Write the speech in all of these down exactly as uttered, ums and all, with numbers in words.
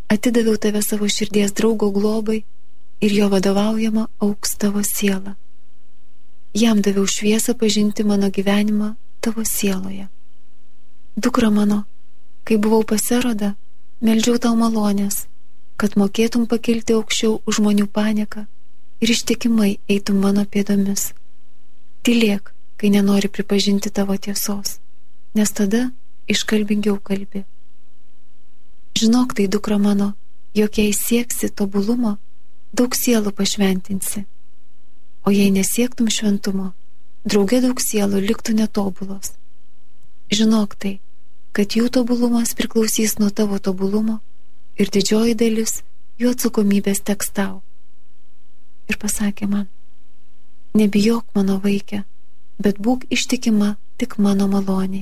Atidaviau tave savo širdies draugo globai ir jo vadovaujama auks tavo siela. Jam daviau šviesą pažinti mano gyvenimą tavo sieloje. Dukra mano, kai buvau pas Erodą, meldžiau tau malonės, kad mokėtum pakilti aukščiau už žmonių panieką ir ištikimai eitum mano pėdomis. Tylėk, kai nenori pripažinti tavo tiesos, nes tada iškalbingiau kalbi. Žinok tai, dukra mano, jog jei sieksi tobulumo, daug sielų pašventinsi, o jei nesiektum šventumo, drauge daug sielų liktų netobulos. Žinok tai, kad jų tobulumas priklausys nuo tavo tobulumo ir didžioji dalis jų atsakomybės teks tau. Ir pasakė man, nebijok mano vaike, bet būk ištikima tik mano maloniai.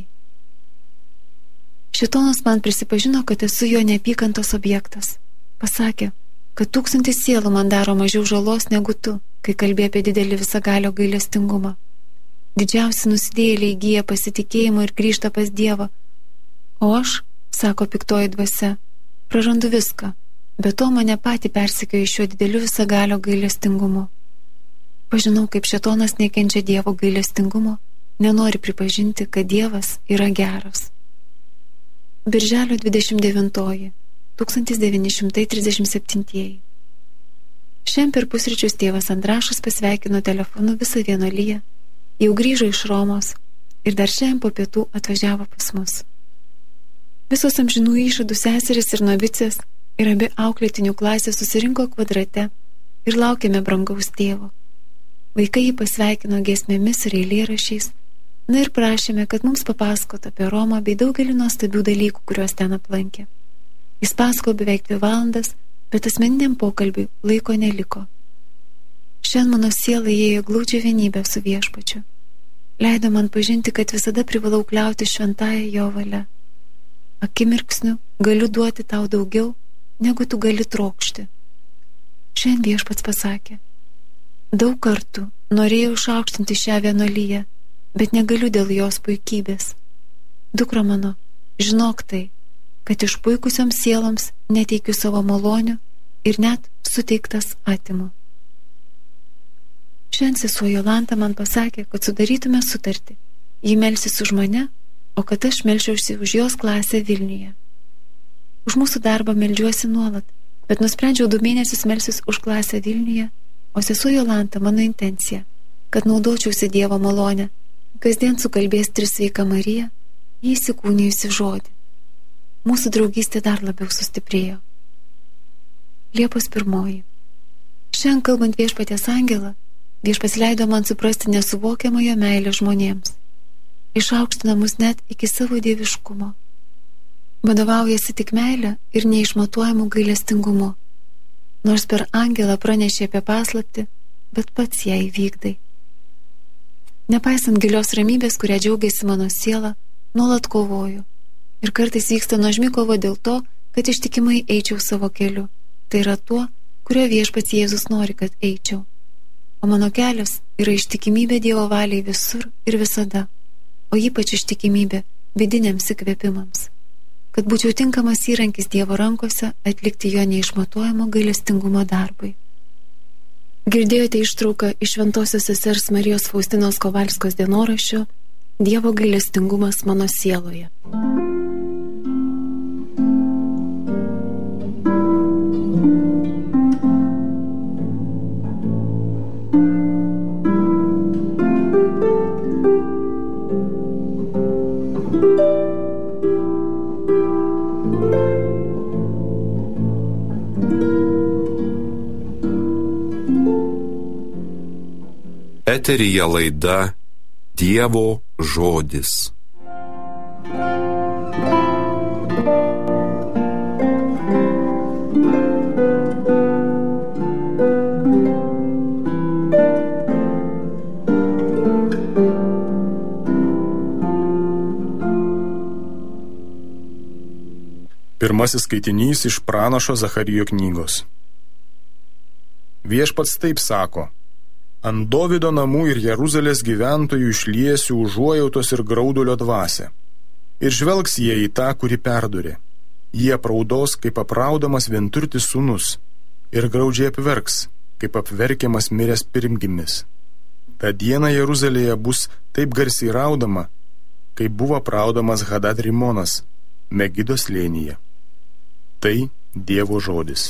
Šėtonas man prisipažino, kad esu jo neapykantos objektas. Pasakė, kad tūkstantis sielų man daro mažiau žalos negu tu, kai kalbė apie didelį visagalio gailestingumą. Didžiausi nusidėjėliai įgyja pasitikėjimo ir grįžta pas Dievą, o aš, sako piktoji dvasia, prarandu viską, bet to mane patį persekioja šiuo dideliu visagalio gailestingumu. Pažinau, kaip šėtonas nekenčia Dievo gailestingumo, nenori pripažinti, kad Dievas yra geras. Birželio dvidešimt devintoji, tūkstantis devyni šimtai trisdešimt septinti. Šiandien per pusryčius tėvas Andrašas pasveikino telefonu visą vienuoliją, jau grįžo iš Romos ir dar šiandien po pietų atvažiavo pas mus. Visos amžinų įšadų seserys ir novicės ir abi auklėtinių klasės susirinko kvadrate ir laukėme brangaus tėvo. Vaikai jį pasveikino giesmėmis ir eilėraščiais, na ir prašėme, kad mums papasakotų apie Romą bei daugelį nuostabių dalykų, kuriuos ten aplankė. Jis pasakojo beveik dvi valandas, bet asmeniniam pokalbiui laiko neliko. Šiandien mano siela įėjo glaudžią vienybę su Viešpačiu. Leido man pažinti, kad visada privalau kliauti šventąją jo valia. Akimirksniu galiu duoti tau daugiau, negu tu gali trokšti. Šiandien Viešpats pasakė, daug kartų norėjau išaukštinti šią vienuoliją, bet negaliu dėl jos puikybės. Dukra mano, žinok tai, kad išpuikusioms sieloms neteikiu savo malonių ir net suteiktas atimu. Šiandien sesuo Jolanta man pasakė, kad sudarytume sutartį. Ji melsis už mane, o kad aš melšiausi už jos klasę Vilniuje. Už mūsų darbą meldžiuosi nuolat, bet nusprendžiau du mėnesius melsis už klasę Vilniuje, o sesuo Jolanta mano intencija, kad naudočiausi Dievo malonę, kasdien sukalbės Trisveika Marija, jį įsikūnijusi žodį. Mūsų draugystė dar labiau sustiprėjo. Liepos pirmoji. Šiandien kalbant Viešpaties angelą, Viešpats leido man suprasti nesuvokiamą jo meilę žmonėms. Išaukština mus net iki savo dieviškumo. Vadovaujasi tik meilę ir neišmatuojamų gailestingumu. Nors per angelą pranešė apie paslaptį, bet pats ją įvykdai. Nepaisant gilios ramybės, kurią džiaugiasi mano siela, nuolat kovoju. Ir kartais vyksta nuožmi kova dėl to, kad ištikimai eičiau savo keliu. Tai yra tuo, kurio Viešpats Jėzus nori, kad eičiau. O mano kelias yra ištikimybė Dievo valiai visur ir visada, o ypač ištikimybė vidiniams įkvėpimams. Kad būčiau tinkamas įrankis Dievo rankose atlikti jo neišmatuojamo gailestingumo darbui. Girdėjote ištrauką iš šventosios sesers Marijos Faustinos Kovalskos dienoraščio Dievo gailestingumas mano sieloje. Eteryje laida Dievo žodis. Pirmasis skaitinys iš pranašo Zacharijo knygos. Viešpats taip sako: ant Dovydo namų ir Jeruzalės gyventojų išliesiu užuojautos ir graudulio dvasią. Ir žvelgs jie į tą, kuri perdurė. Jie apraudos, kaip apraudamas vienturtis sūnus, ir graudžiai apverks, kaip apverkiamas miręs pirmgimis. Ta diena Jeruzalėje bus taip garsiai raudama, kaip buvo apraudamas Hadad Rimonas Megido slėnyje. Tai Dievo žodis.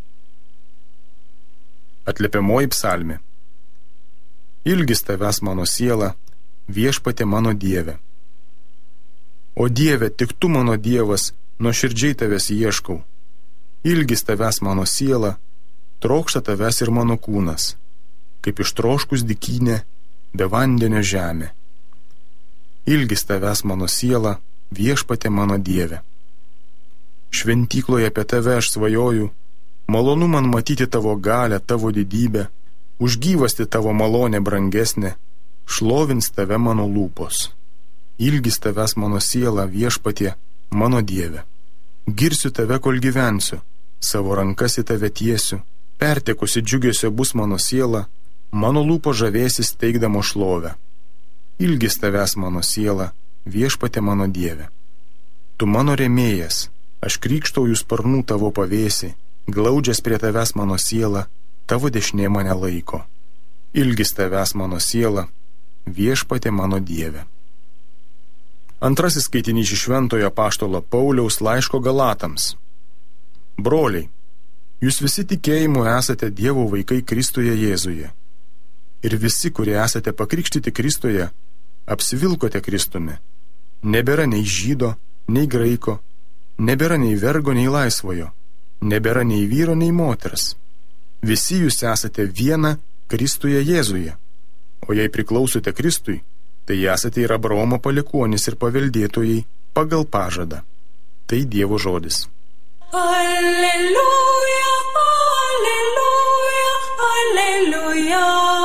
Atliepiamoji psalmė. Ilgis tavęs mano siela, viešpatie mano Dieve. O Dieve, tik tu mano Dievas, nuoširdžiai tavęs ieškau. Ilgis tavęs mano siela, trokšta tavęs ir mano kūnas, kaip ištroškus dykynė, be vandenio žemė. Ilgis tavęs mano siela, viešpatie mano Dieve. Šventykloje apie tave aš svajoju, malonu man matyti tavo galę, tavo didybę, užgyvasti tavo malonę brangesnė, šlovins tave mano lūpos. Ilgis tavęs mano siela, viešpatie, mano Dieve. Girsiu tave, kol gyvensiu, savo rankas į tave tiesiu, pertekusi džiugesio bus mano siela, mano lūpo žavėsis teikdamo šlovę. Ilgis tavęs mano siela, viešpatie mano Dieve. Tu mano rėmėjas, aš krykštauju sparnų tavo pavėsi, glaudžias prie tavęs mano siela, tavo dešinė mane laiko. Ilgis tavęs mano siela, viešpatie mano Dieve. Antrasis skaitinys iš Šventojo apaštalo Pauliaus laiško Galatams. Broliai, jūs visi tikėjimu esate Dievo vaikai Kristuje Jėzuje. Ir visi, kurie esate pakrikštyti Kristuje, apsivilkote Kristumi. Nebėra nei žydo, nei graiko, nebėra nei vergo, nei laisvojo, nebėra nei vyro, nei moters. Visi jūs esate viena Kristuje Jėzuje. O jei priklausote Kristui, tai esate ir Abraomo palikuonys ir paveldėtojai pagal pažadą. Tai Dievo žodis. Alleluja, alleluja, alleluja.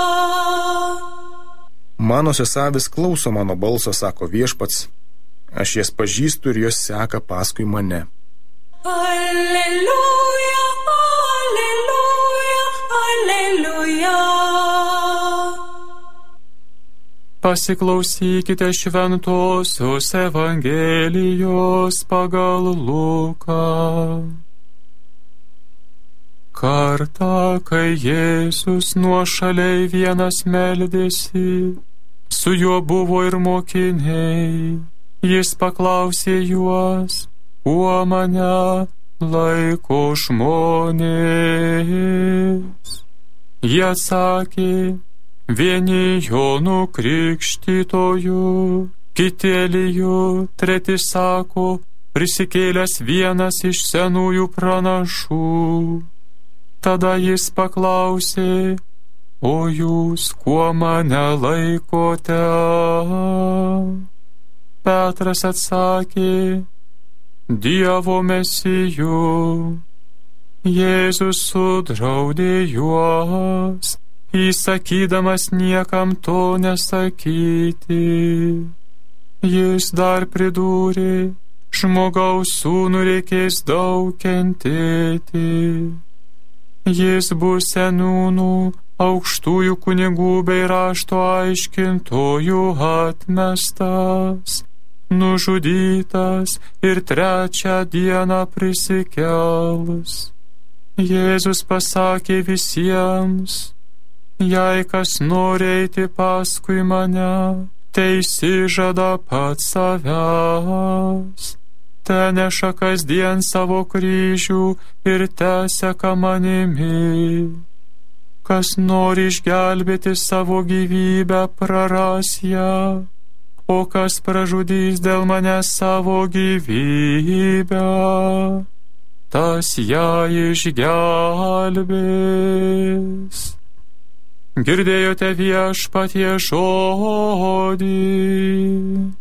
Manosios avys klauso mano balso, sako Viešpats, aš jas pažįstu ir jos seka paskui mane. Alleluja, alleluja, alleluja. Pasiklausykite šventosios Evangelijos pagal Luką. Kartą, kai Jėzus nuošaliai vienas meldėsi, su juo buvo ir mokiniai, jis paklausė juos, kuo mane laiko žmonės. Jie atsakė, vieni Jonu Krikštytoju, kiti Eliju, treti sako, prisikėlęs vienas iš senųjų pranašų. Tada jis paklausė, o jūs kuo mane laikote? Petras atsakė, Dievo Mesiju. Jėzus sudraudė juos, įsakydamas niekam to nesakyti. Jis dar pridūrė, žmogaus sūnų reikės daug kentėti. Jis bus seniūnų, aukštųjų kunigų bei rašto aiškintojų atmestas, nužudytas ir trečią dieną prisikels. Jėzus pasakė visiems, jei kas nori eiti paskui mane, teisižada pats savęs, te neša kasdien savo kryžių ir te seka manimi. Kas nori išgelbėti savo gyvybę, praras ją, o kas pražudys dėl manęs savo gyvybę, tas ją išgelbės. Girdėjote Viešpatie žodį.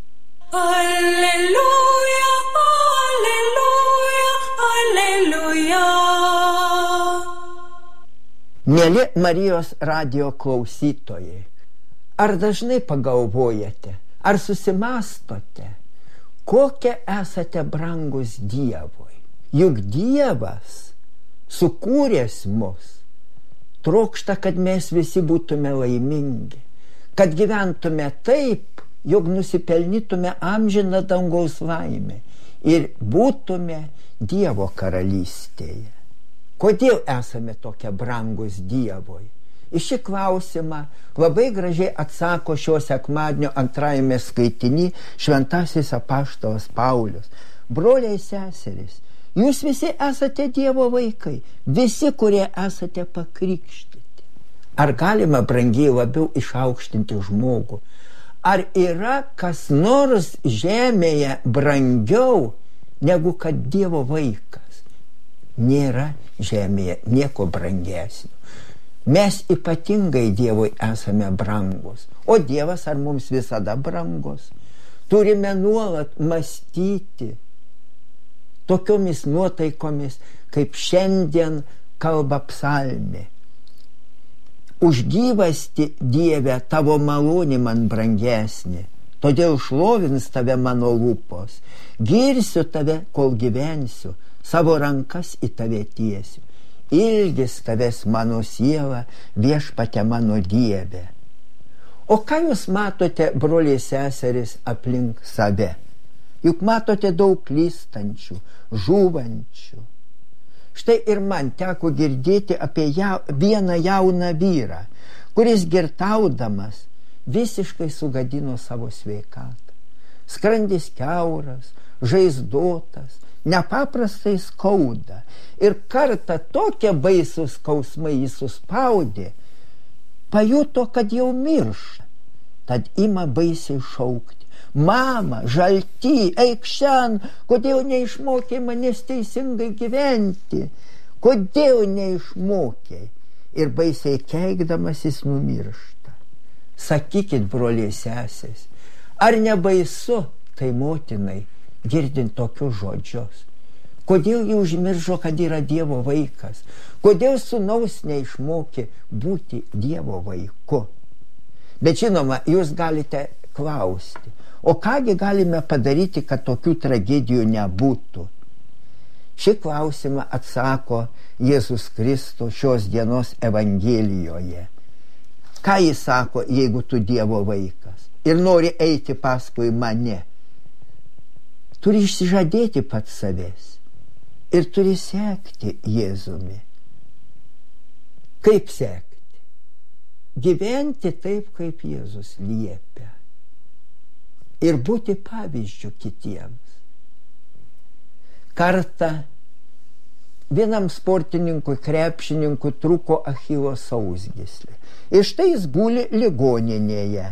Alleluja, alleluja, alleluja. Mieli Marijos radijo klausytojai, ar dažnai pagalvojate, ar susimastote, kokie esate brangus Dievui? Juk Dievas, sukūręs mus, trokšta, kad mes visi būtume laimingi, kad gyventume taip, jog nusipelnytume amžiną dangaus laimę ir būtume Dievo karalystėje. Kodėl esame tokie brangus Dievui? Į šį klausimą labai gražiai atsako šio sekmadienio antrajame skaitiny šventasis apaštalas Paulius. Broliai seserys, jūs visi esate Dievo vaikai, visi, kurie esate pakrikštyti. Ar galima, brangiai, labiau išaukštinti žmogų? Ar yra kas nors žemėje brangiau negu kad Dievo vaikas? Nėra žemėje nieko brangesnio. Mes ypatingai Dievui esame brangus. O Dievas ar mums visada brangus? Turime nuolat mąstyti tokiomis nuotaikomis, kaip šiandien kalba psalmė. Už gyvastį, Dieve, tavo malonė man brangesnė, todėl šlovins tave mano lūpos. Girsiu tave, kol gyvensiu, savo rankas į tave tiesiu. Ilgis tavęs mano siela, viešpate mano Dieve. O ką jūs matote, broliai seserys, aplink save? Juk matote daug klystančių, žūvančių. Štai ir man teko girdėti apie jau, vieną jauną vyrą, kuris girtaudamas visiškai sugadino savo sveikatą. Skrandis kiauras, žaizdotas, nepaprastai skauda. Ir kartą tokie baisūs skausmai jį suspaudė, pajuto, kad jau miršta. Tad ima baisiai šaukti: mama, žalty, eik šen, kodėl neišmokė manęs teisingai gyventi? Kodėl neišmokė? Ir baisiai keikdamas jis numiršta. Sakykit, broliai sesės, ar nebaisu tai motinai girdint tokius žodžius? Kodėl jį užmiršo, kad yra Dievo vaikas? Kodėl sūnaus neišmokė būti Dievo vaiku? Bet žinoma, jūs galite klausti, o kągi galime padaryti, kad tokių tragedijų nebūtų? Šį klausimą atsako Jėzus Kristus šios dienos Evangelijoje. Ką jis sako, jeigu tu Dievo vaikas ir nori eiti paskui mane? Turi išsižadėti pats savęs ir turi sekti Jėzumi. Kaip sekti? Gyventi taip, kaip Jėzus liepia. Ir būti pavyzdžiu kitiems. Kartą vienam sportininkui, krepšininkui trūko Achilo sausgyslė. Ir štai jis guli ligoninėje.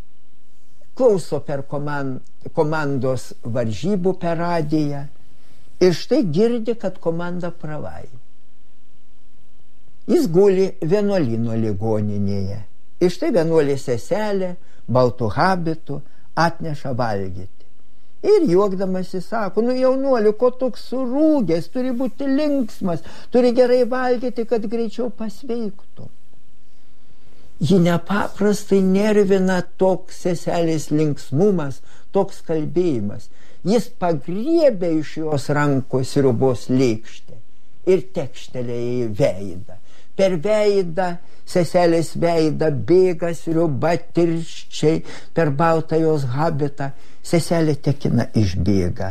Klauso per komandos varžybų per radiją ir štai girdi, kad komanda pralaimi. Jis guli vienuolyno ligoninėje ir štai vienuolė seselė baltu habitu atneša valgyti. Ir juokdamas jis sako: nu jaunuoli, ko toks surūgęs, turi būti linksmas, turi gerai valgyti, kad greičiau pasveiktų. Ji nepaprastai nervina toks seselės linksmumas, toks kalbėjimas. Jis pagriebė iš jos rankos sriubos lėkštę ir tekštelėjo į veidą. Per veidą, seselės veidą, bėga sriuba tirščiai per baltą jos habitą. Seselė tekina išbėga.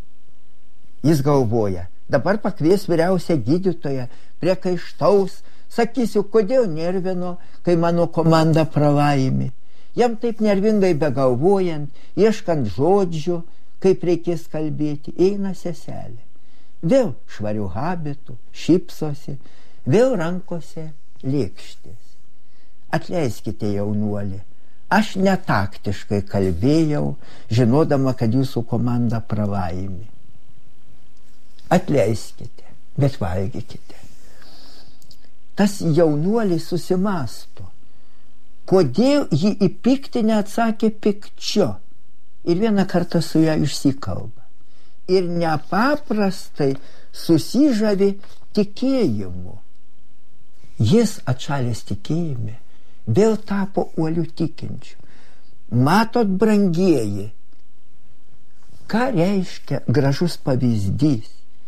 Jis galvoja: dabar pakvies vyriausią gydytoją, priekaištaus, sakysiu, kodėl nervino, kai mano komanda pralaimi. Jam taip nervingai begalvojant, ieškant žodžių, kaip reikės kalbėti, eina seselė. Vėl švarių habitų, šypsosi, vėl rankose lėkštės. Atleiskite, jaunuolį, aš netaktiškai kalbėjau, žinodama, kad jūsų komanda pralaimi. Atleiskite, bet valgykite. Tas jaunuolis susimasto, kodėl jį į piktinę atsakė pikčiu, ir vieną kartą su ją išsikalba. Ir nepaprastai susižavi tikėjimu. Jis atšalęs tikėjime vėl tapo uoliu tikinčiu. Matot, brangieji, ką reiškia gražus pavyzdys?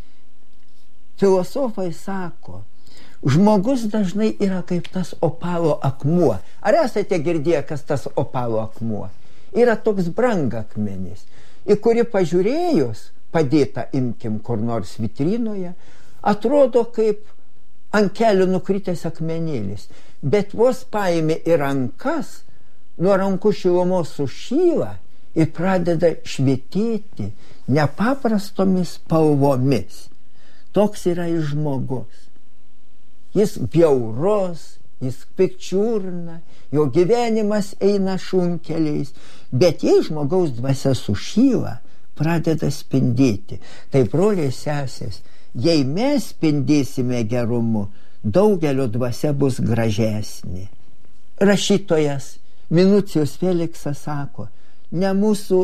Filosofai sako, žmogus dažnai yra kaip tas opalo akmuo. Ar esate girdėję, kas tas opalo akmuo? Yra toks brangakmenis, į kurį pažiūrėjus padėta, imkim kur nors vitrinoje, atrodo kaip ant kelių nukritęs akmenėlis. Bet vos paėmė į rankas, nuo rankų šilumos sušyla ir pradeda švietėti nepaprastomis spalvomis. Toks yra ir žmogus. Jis bjaurus, jis pikčiurna, jo gyvenimas eina šunkeliais, bet jei žmogaus dvasia sušyla, pradeda spindėti. Tai broliai sesės, jei mes spindėsime gerumu, daugelio dvasia bus gražesnė. Rašytojas Minucijus Feliksas sako, ne mūsų,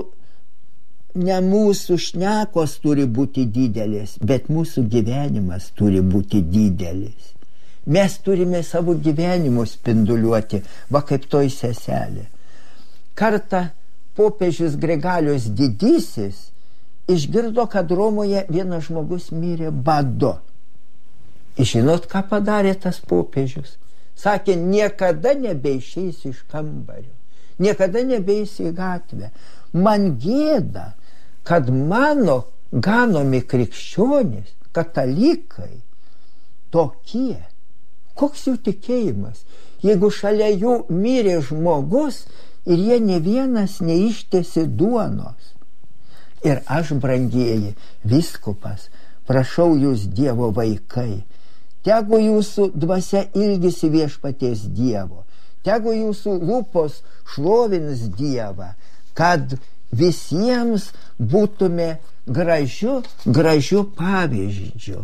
ne mūsų šnekos turi būti didelis, bet mūsų gyvenimas turi būti didelis. Mes turime savo gyvenimus spinduliuoti, va kaip toj seselė. Kartą popiežius Grigalius Didysis išgirdo, kad Romoje vienas žmogus mirė badu. Žinot, ką padarė tas popiežius? Sakė, niekada nebeišeis iš kambario, niekada nebeis į gatvę. Man gėda, kad mano ganomi krikščionys, katalikai, tokie. Koks jų tikėjimas, jeigu šalia jų mirė žmogus ir jie ne vienas neištėsi duonos. Ir aš, brangieji, vyskupas, prašau jūs Dievo vaikai, tegu jūsų dvasia ilgisi viešpaties Dievo, tegu jūsų lūpos šlovins Dievą, kad visiems būtume gražiu, gražiu pavyzdžiu.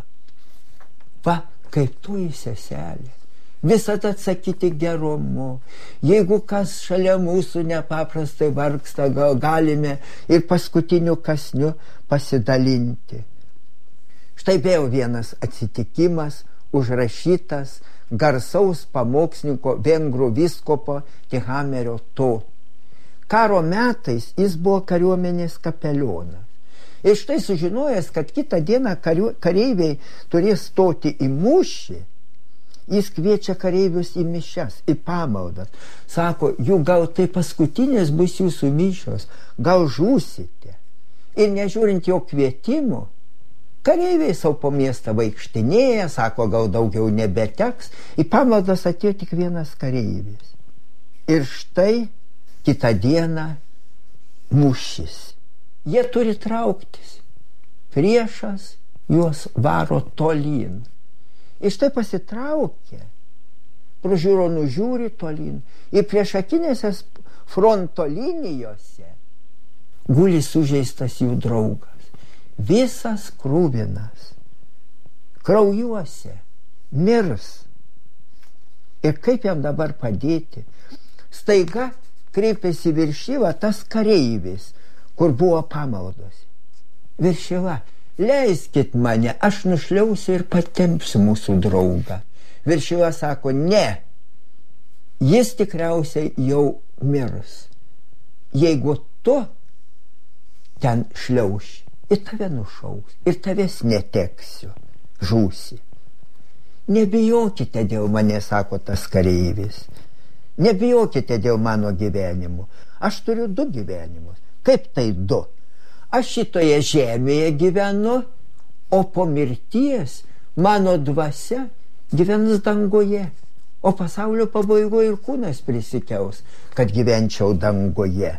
Va, kaip tu į seselę. Visada atsakyti gerumu. Jeigu kas šalia mūsų nepaprastai vargsta, gal galime ir paskutiniu kasniu pasidalinti. Štai vėl vienas atsitikimas užrašytas garsaus pamokslininko vengrų vyskupo Tihamerio To. Karo metais jis buvo kariuomenės kapelionas. Ir štai sužinojęs, kad kitą dieną kariu, kareiviai turės stoti į mūšį, jis kviečia kareivius į mišias, į pamaldas. Sako, jų gal tai paskutinės bus jūsų mišios, gal žūsite. Ir nežiūrint jo kvietimų, kareiviai savo po miestą vaikštinėja, sako, gal daugiau nebeteks. Į pamaldas atėjo tik vienas kareivis. Ir štai kitą dieną mūšis. Jie turi trauktis. Priešas juos varo tolyn. Ir štai pasitraukia, pro žiūronų žiūri tolyn. Ir priešakinėse fronto linijose guli sužeistas jų draugas. Visas krūvinas, kraujuose, mirs. Ir kaip jam dabar padėti? Staiga kreipėsi viršyva tas kareivis, kur buvo pamaldos. Viršyva, leiskit mane, aš nušliausiu ir patempsiu mūsų draugą. Viršyva sako, ne, jis tikriausiai jau mirs. Jeigu tu ten šliauši, ir tave nušaus, ir tavęs neteksiu, žūsi. Nebijokite dėl mane, sako tas kareivis. Nebijokite dėl mano gyvenimų. Aš turiu du gyvenimus. Kaip tai du? Aš šitoje žemėje gyvenu, o po mirties mano dvasia gyvens danguje. O pasaulio pabaigoje ir kūnas prisikels, kad gyvenčiau danguje.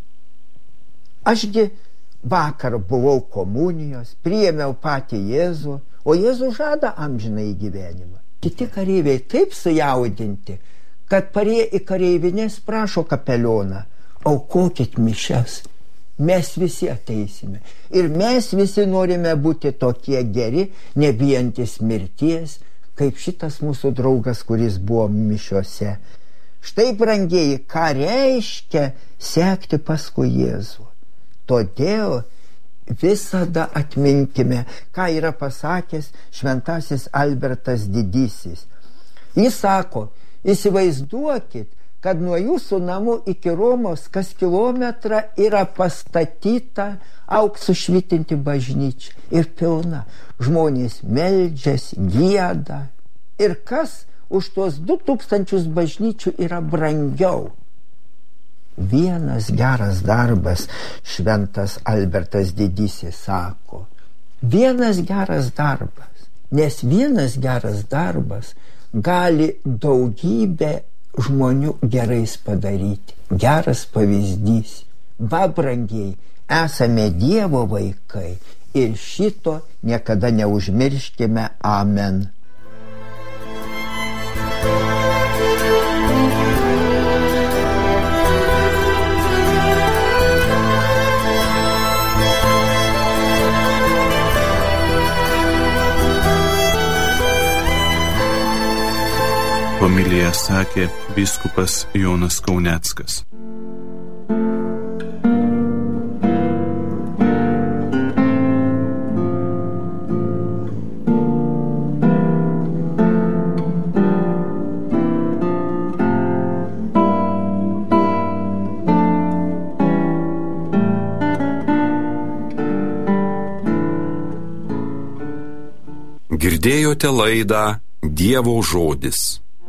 Ašgi vakar buvau komunijos, priėmiau patį Jėzų, o Jėzus žada amžinai gyvenimą. Kiti kareiviai taip sujaudinti, kad parėję į kareivinės prašo kapelioną, aukokit mišias. Mes visi ateisime. Ir mes visi norime būti tokie geri, nebijantis mirties, kaip šitas mūsų draugas, kuris buvo mišiose. Štai, brangieji, ką reiškia sekti paskui Jėzų. Todėl visada atminkime, ką yra pasakęs šventasis Albertas Didysis. Jis sako, įsivaizduokit, kad nuo jūsų namų iki Romos kas kilometrą yra pastatyta auksu švytinti bažnyčia ir pilna. Žmonės meldžiasi, gieda. Ir kas už tuos du tūkstančius bažnyčių yra brangiau? Vienas geras darbas, šventas Albertas Didysis sako, vienas geras darbas, nes vienas geras darbas gali daugybę žmonių gerais padaryti. Geras pavyzdys. Va, brangiai, esame Dievo vaikai ir šito niekada neužmirškime. Amen. Homiliją sakė vyskupas Jonas Kauneckas. Girdėjote laidą Dievo žodis.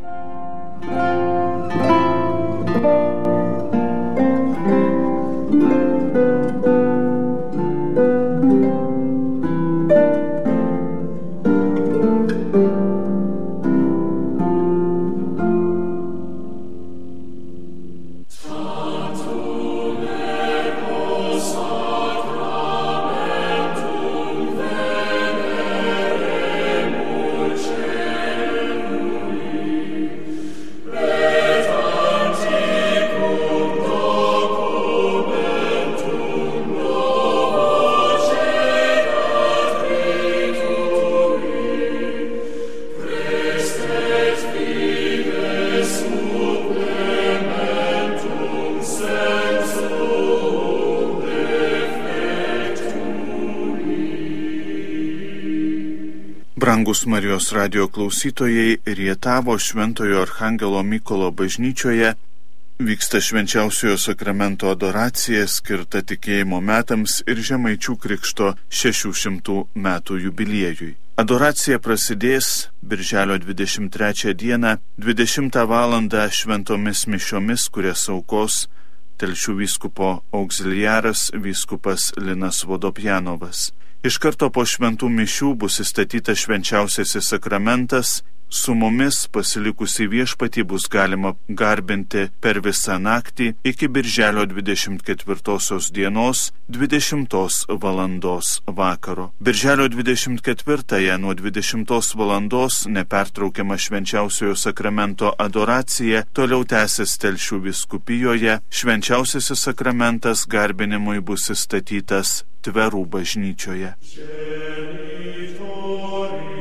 Brangus Marijos radijo klausytojai, Rietavo Šventojo Archangelo Mykolo bažnyčioje vyksta švenčiausiojo sakramento adoracija skirta tikėjimo metams ir Žemaičių Krikšto šešių šimtų metų jubiliejui. Adoracija prasidės birželio dvidešimt trečią dieną dvidešimtą valandą šventomis mišiomis, kurias aukos Telšių vyskupo auxiliaras vyskupas Linas Vodopjanovas. Iš karto po šventų mišių bus įstatytas švenčiausiasis sakramentas, su mumis pasilikusi viešpatį bus galima garbinti per visą naktį iki birželio dvidešimt ketvirtosios dienos dvidešimtos valandos vakaro. Birželio dvidešimt ketvirtąją nuo dvidešimtos valandos nepertraukiama švenčiausiojo sakramento adoracija toliau tęsis Telšių vyskupijoje. Švenčiausiasis sakramentas garbinimui bus įstatytas Tverų bažnyčioje. Genitori